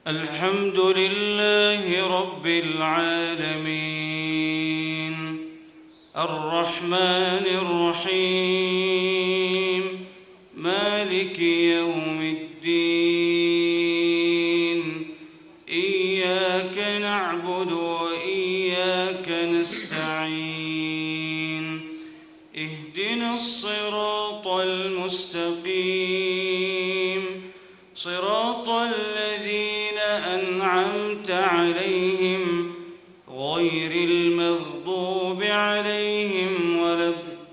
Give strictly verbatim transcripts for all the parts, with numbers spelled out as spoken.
الحمد لله رب العالمين الرحمن الرحيم مالك يوم الدين إياك نعبد وإياك نستعين اهدنا الصراط المستقيم صراط الذين أنعمت عليهم غير المغضوب عليهم ولا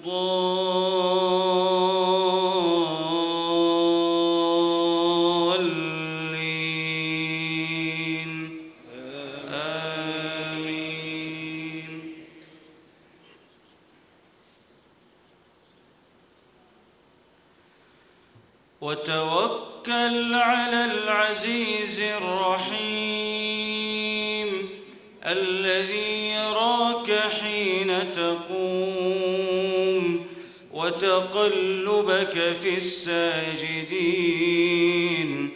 الضالين آمين. وتوكل على العزيز الرحيم الذي يراك حين تقوم وتقلبك في الساجدين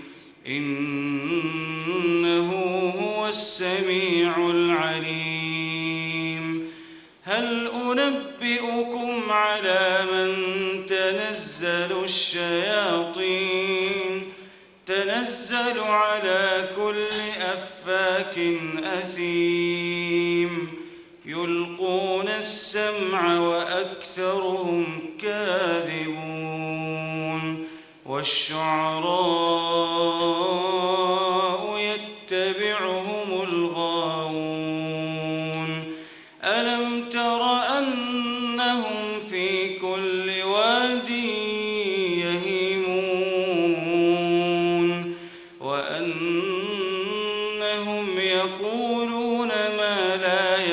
إنه هو السميع العليم. هل أنبئكم على من تنزل الشياطين تنزل على كل أفاك أثيم يلقون السمع وأكثرهم كاذبون والشعراء يتبعهم الغاوون. ألم تر أنهم في كل واد يهيمون وأنهم يقولون ما لا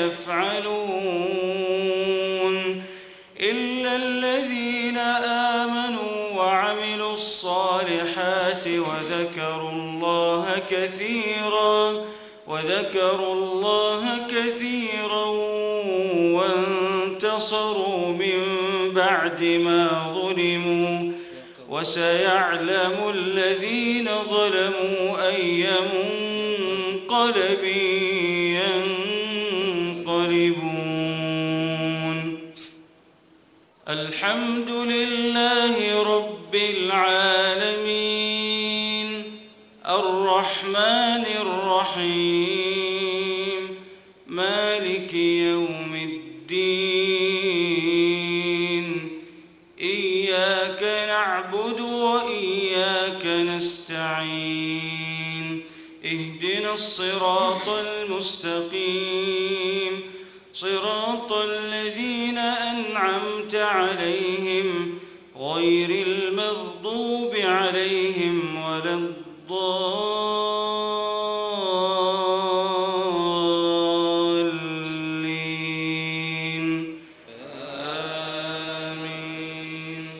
يفعلون إلا الذين آمنوا وعملوا الصالحات وذكروا الله كثيرا وذكروا الله كثيرا وانتصروا من بعد ما ظلموا وسيعلم الذين ظلموا أي منقلب ينقلبون. الحمد لله رب العالمين الرحمن الرحيم مالك يوم الدين إياك نعبد وإياك نستعين اهدنا الصراط المستقيم صراط الذين أنعمت عليهم غير المغضوب عليهم ولا الضالين آمين.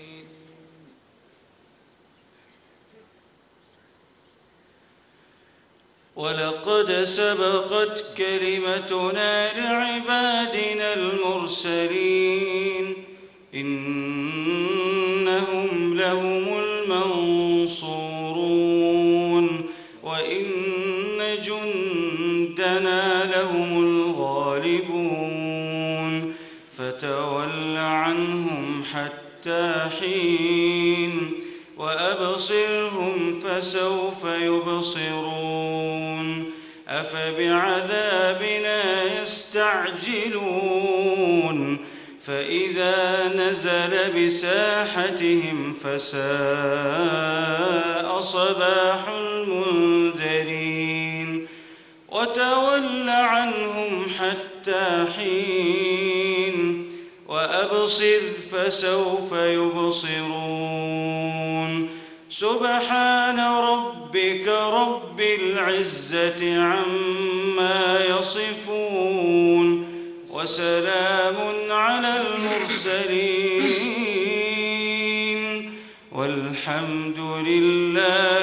ولقد سبقت كلمتنا لعبادنا المرسلين إنهم لهم المنصورون وإن جندنا لهم الغالبون. فتول عنهم حتى حين وأبصرهم فسوف يبصرون. أفبعذابنا يستعجلون فإذا نزل بساحتهم فساء صباح المنذرين. وتول عنهم حتى حين وأبصر فسوف يبصرون. سبحان ربك رب العزة عما يصفون وسلام على المرسلين والحمد لله